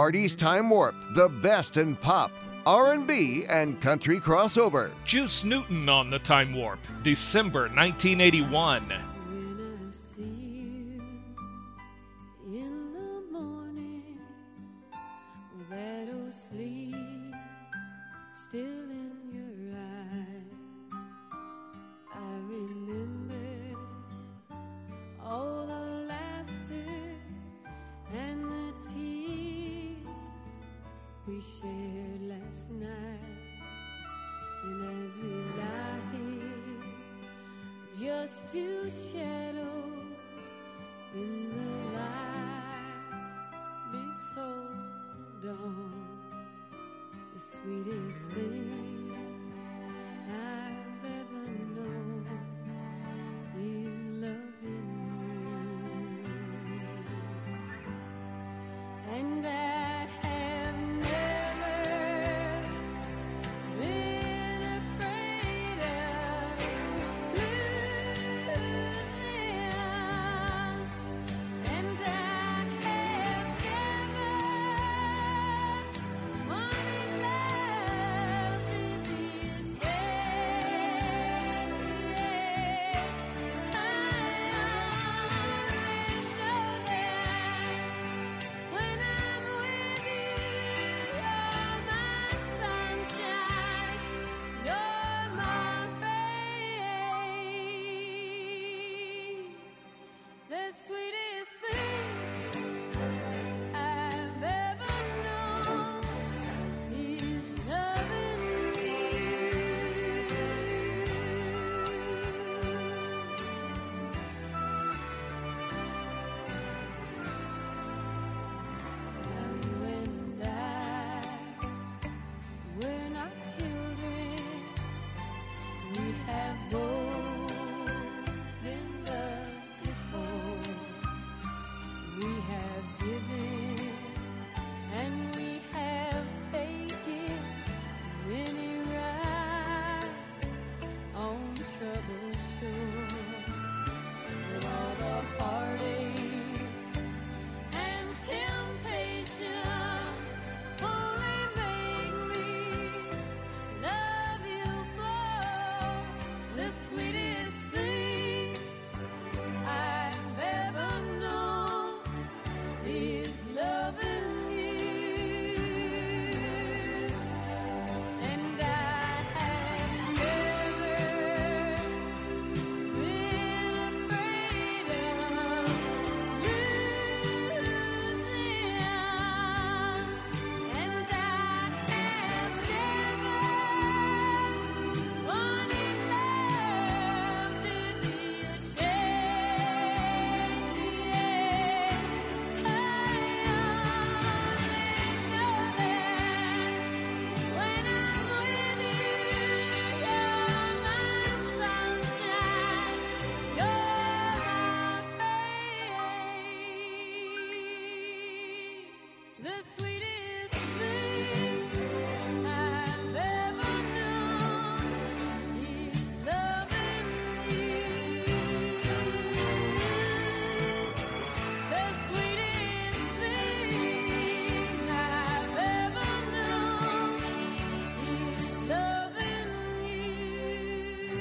Artie's Time Warp, the best in pop, R&B, and country crossover. Juice Newton on the Time Warp, December 1981. When I see you in the morning, with that old sleep still in your eyes, I remember all the laughter and the tears we shared last night. And as we lie here, just two shadows in the light before dawn, the sweetest thing I've ever known is loving you. And I have never been afraid of losing, and I have never wanted love to be a chain. I only know that when I'm with you, you're my sunshine, you're my babe. The sweetest thing I've ever known is loving you. Now you and I, we're not children. We have both been loved before. We have given and we have taken many rides on troubled shores. But all the heartaches and temptations only make me love you more. The sweetest thing I've ever known is loving you. And I have never been afraid of losing, and I have never wanted love to be a chain. I only know that when I'm with you, you're my sunshine, you're my babe. The sweetest thing I've ever known is loving you. The sweetest thing I've ever known is loving you.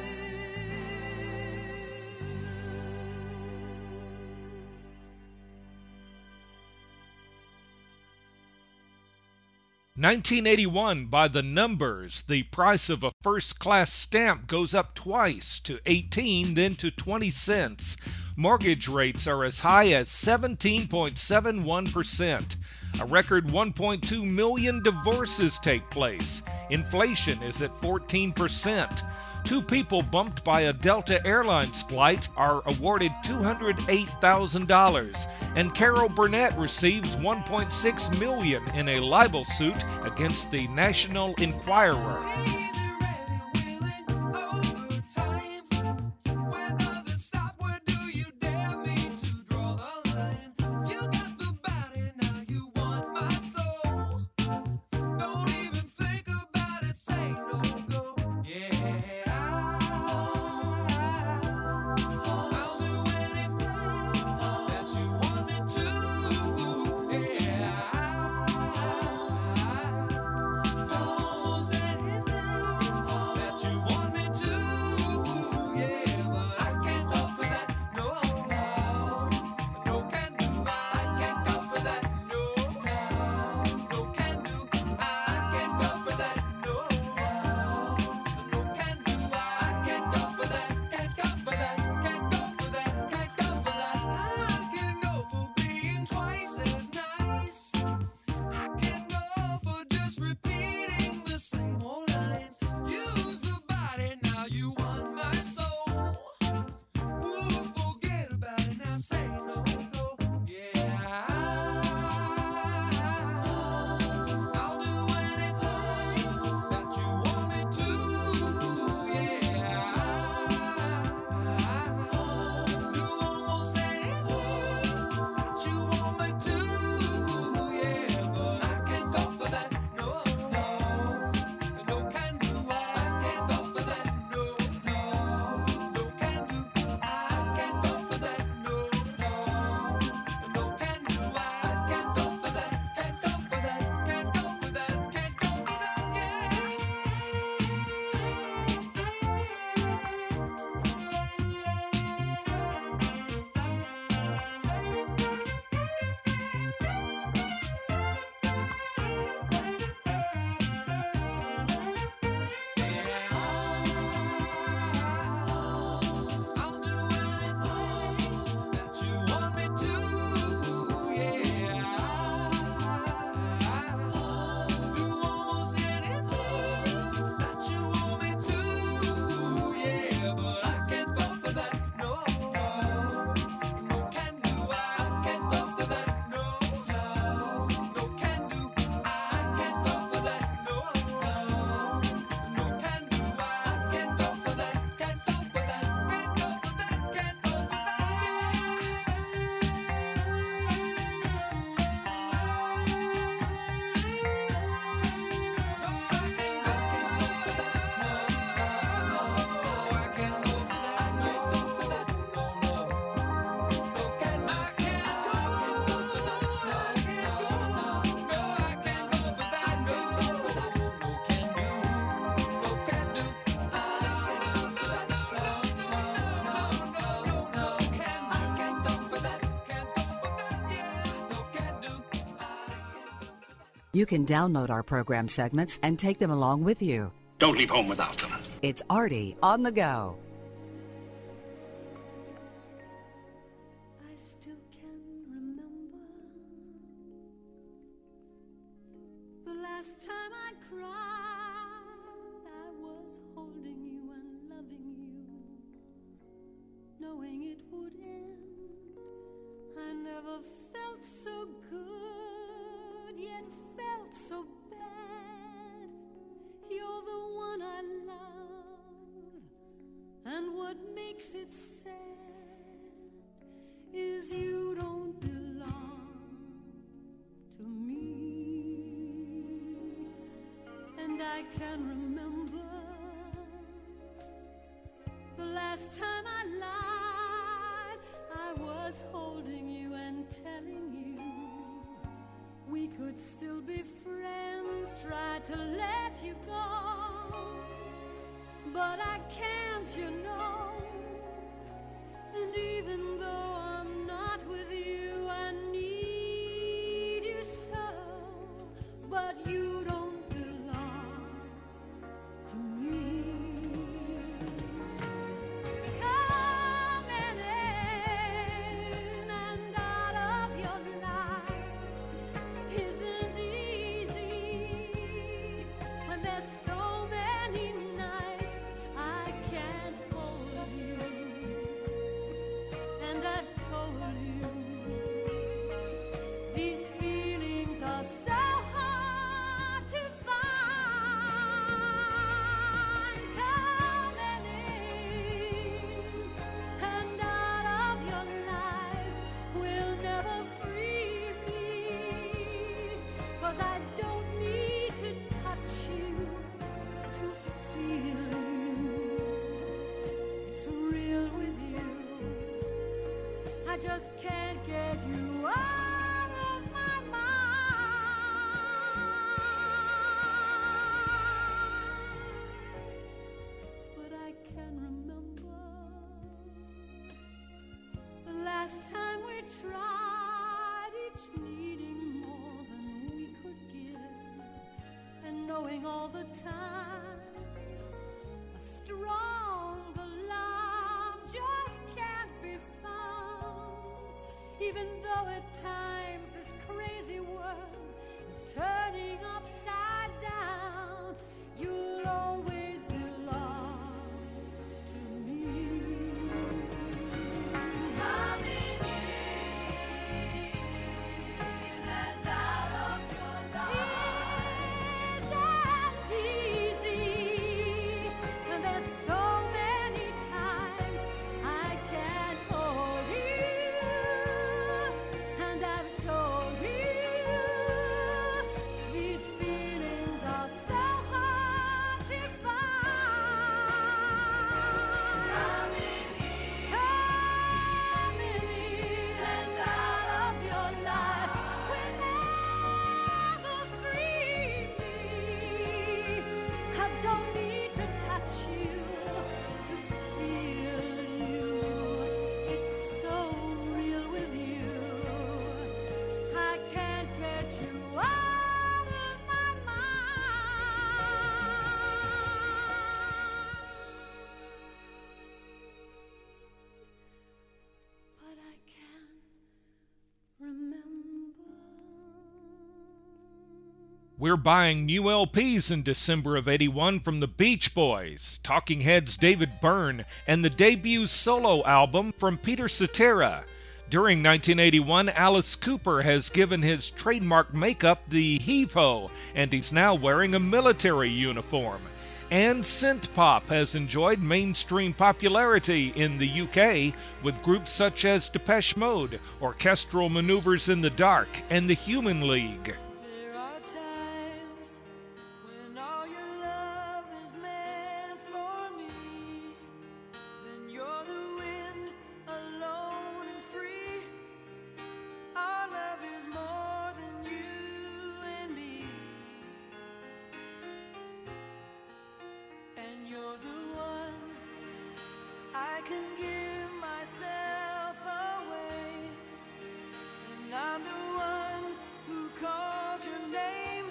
1981 by the Numbers. The price of a first-class stamp goes up twice, to 18, then to 20 cents. Mortgage rates are as high as 17.71%. A record 1.2 million divorces take place. Inflation is at 14%. Two people bumped by a Delta Airlines flight are awarded $208,000, and Carol Burnett receives $1.6 million in a libel suit against the National Enquirer. You can download our program segments and take them along with you. Don't leave home without them. It's Artie on the go. I still can remember the last time I cried. I was holding you and loving you, knowing it would end. I never felt so good, yet felt so bad. You're the one I love, and what makes it sad is you don't belong to me. And I can remember the last time I lied. I was holding you and telling you we could still be friends. Tried to let you go, but I can't, you know. And even though I'm not with you, I need you so. But you don't belong to me. Coming in and out of your life isn't easy when there's so many nights I can't hold you. And I've told you these feelings are so hard to find. Coming in and out of your life will never free me, 'cause I don't need to touch you to feel you. It's real with you. I just can't get you out of my mind. But I can remember the last time we tried, each needing more than we could give, and knowing all the time a stronger love just can't be found. Even though at times this crazy world is turning upside down, you'll always belong to me. Coming in and out of your life isn't easy, and there's so many times I can't hold you. And I've told you these feelings are so hard to find. Coming in and out of your life will never free me. I don't need to touch you to feel you. It's so real with you. I can't get you out of my mind. But I can remember. We're buying new LPs in December of '81 from the Beach Boys, Talking Heads' David Byrne, and the debut solo album from Peter Cetera. During 1981, Alice Cooper has given his trademark makeup the heave-ho, and he's now wearing a military uniform. And synth-pop has enjoyed mainstream popularity in the UK with groups such as Depeche Mode, Orchestral Maneuvers in the Dark, and the Human League. There are times when all your love is meant for me. Then you're the wind, alone and free. Our love is more than you and me. And you're the one I can give myself away. And I'm the one who calls your name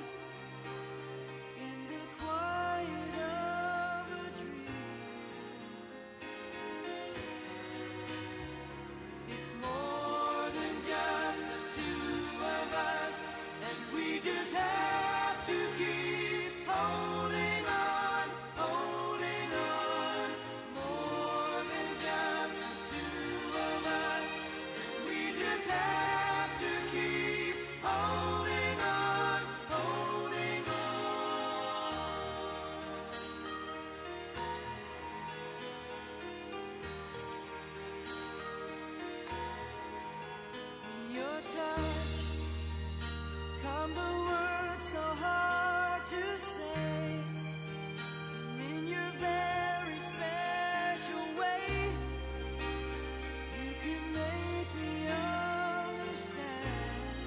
found the words so hard to say. In your very special way, you can make me understand.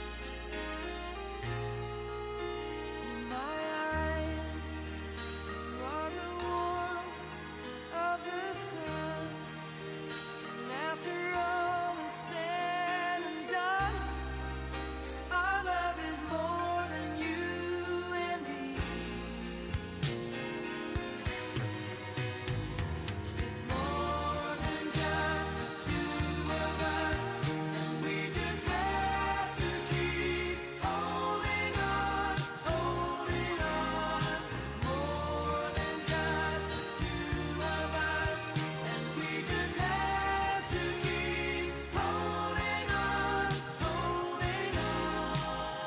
In my eyes, you are the warmth of the sun. And after all is said and done, our love is more than you and me. It's more than just the two of us, and we just have to keep holding on, holding on. More than just the two of us, and we just have to keep holding on, holding on.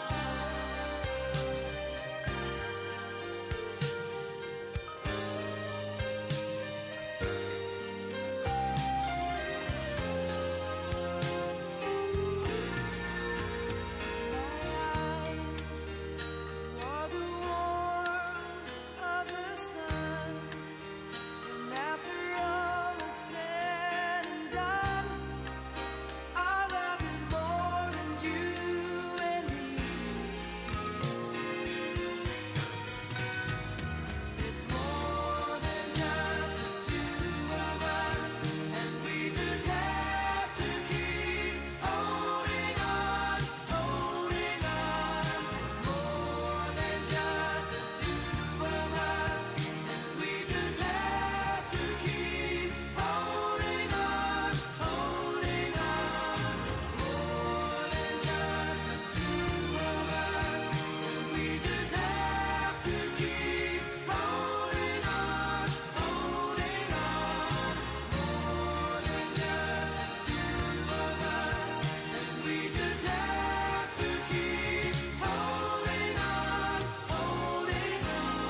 Are the warmth of the sun, and after all is said and done, our love is more than you and me. It's more than just the two of us, and we just have to keep holding on, holding on. More than just the two of us, and we just have to keep holding on, holding on. More than just the two of us, and we just have to keep holding on, holding on. More than just the two of us, and we just have to keep holding on, holding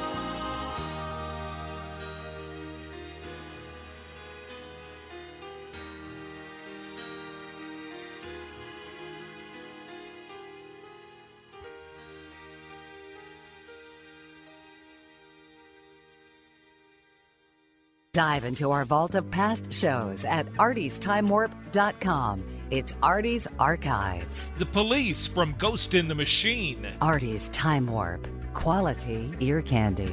Dive into our vault of past shows at artie'stimewarp.com. It's Artie's Archives. The Police from Ghost in the Machine. Artie's Time Warp. Quality ear candy.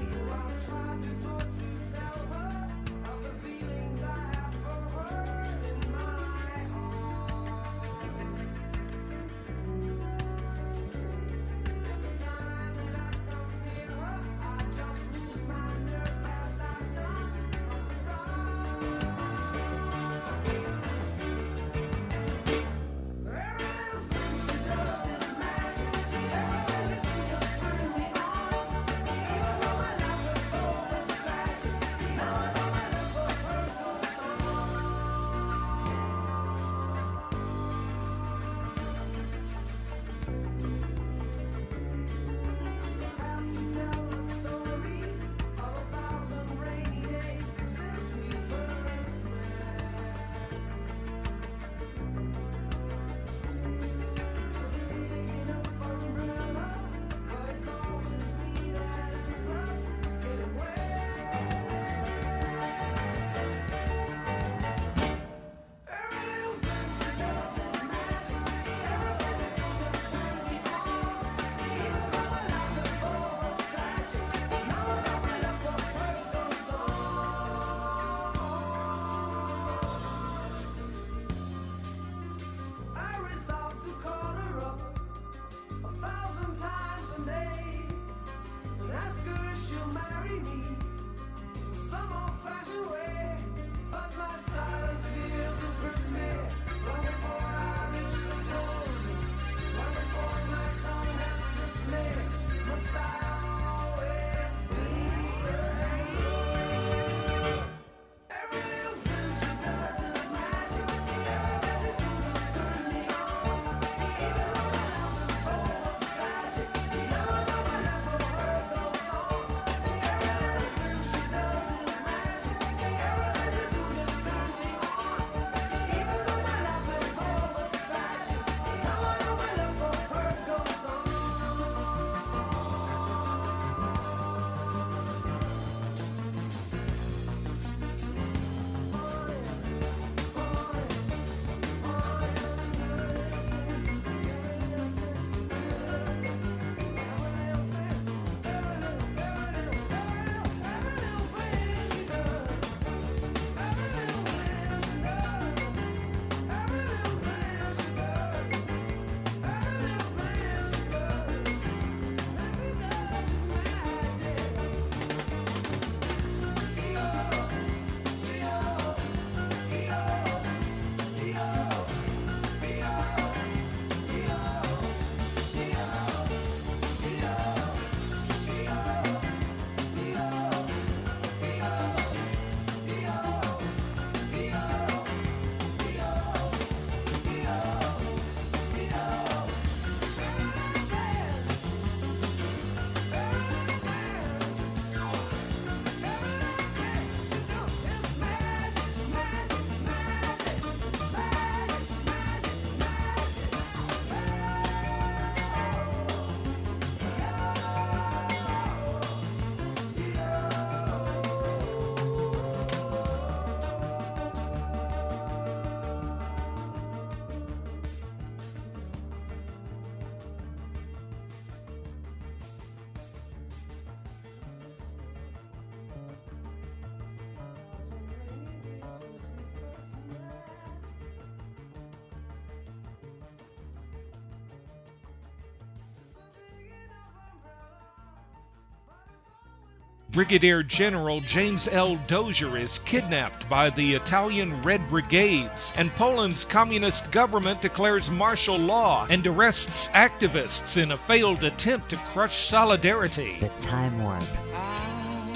Brigadier General James L. Dozier is kidnapped by the Italian Red Brigades, and Poland's communist government declares martial law and arrests activists in a failed attempt to crush solidarity. The Time Warp. I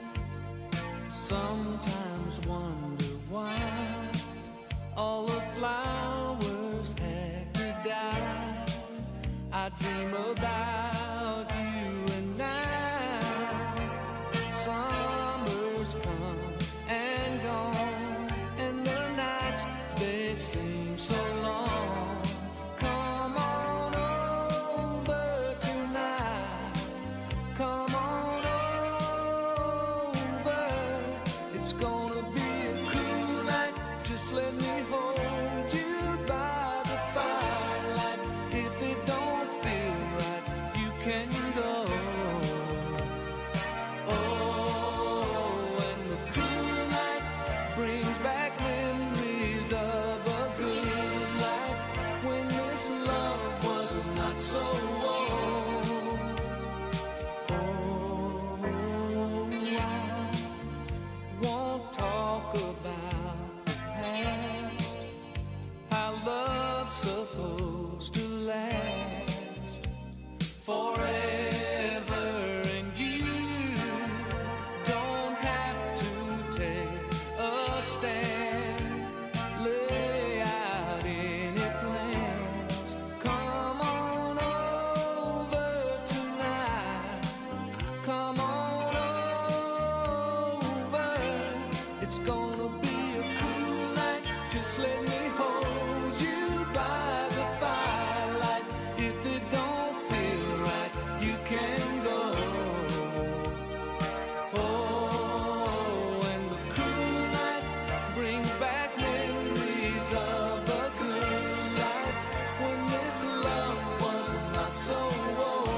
sometimes wonder why all the flowers had to die. I dream about you and now. Summer's come and gone, and the nights they seem so long. Come on over tonight. Come on over. It's gonna be a cool night. Just let me hold you by the firelight. If it don't feel right, you can go. Oh, and the cool night brings back memories of a good life when this love was not so old. Oh, I won't talk about the past, how love's supposed to last forever, and you don't have to take a stand, lay out any plans. Come on over tonight. Come on over. It's gonna be a cool night. Just let me hold you by the firelight. If it don't feel right, you can go. Oh, and the cool night brings back memories of a good life when this love was not so old.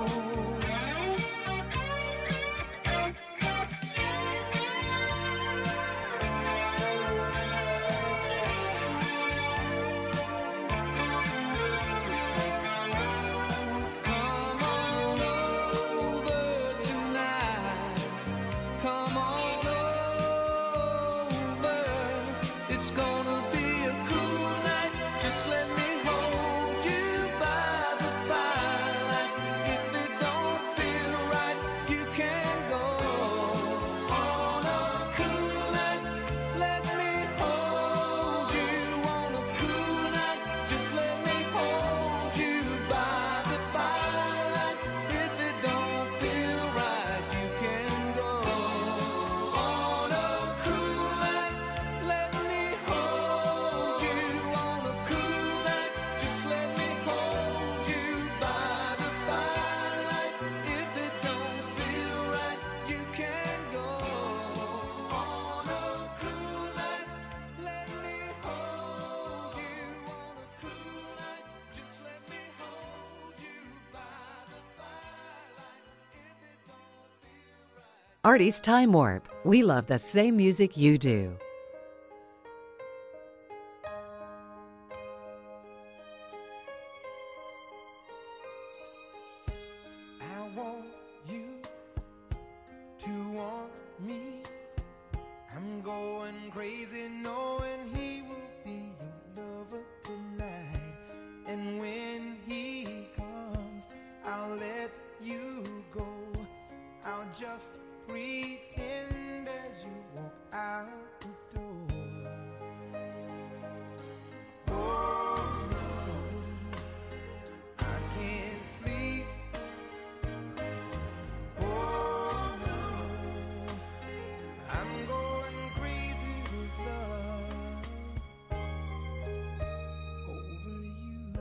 Come on over tonight. Come on over. It's gonna be a cool night. Just let me hold you by the firelight. If it don't feel right, you can go. On a cool night, let me hold you. On a cool night, just let me hold you by the firelight. If it don't feel right, you can go. On a cool night, let me hold you. On a cool night, just let me hold you by the firelight. If it don't feel right, you can go. On a cool night, let me hold you. On a cool night, just let me hold you by the firelight. If it don't feel right. Artie's Time Warp. We love the same music you do. I want you to want me. I'm going crazy knowing he will be your lover tonight. And when he comes, I'll let you go. I'll just pretend as you walk out the door. Oh no, I can't sleep. Oh no, I'm going crazy with love over you.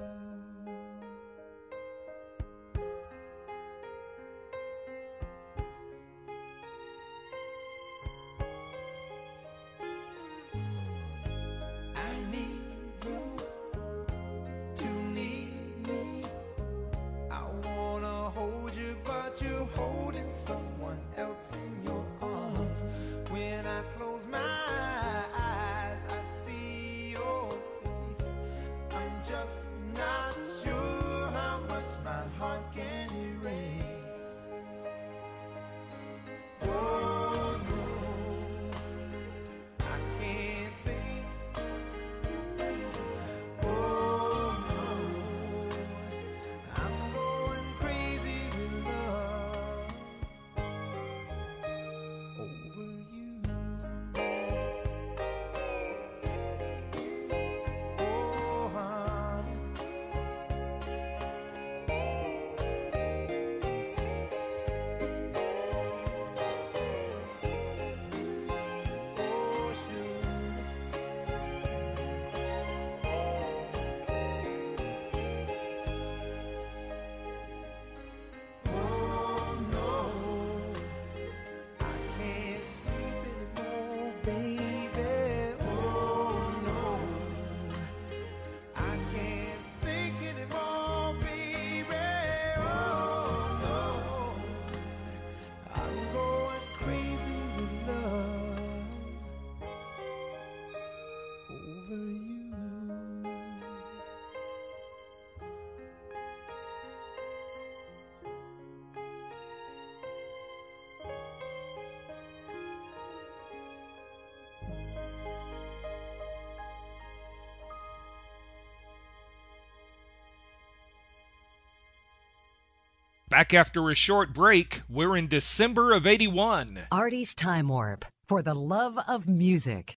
Back after a short break, we're in December of '81. Artie's Time Warp, for the love of music.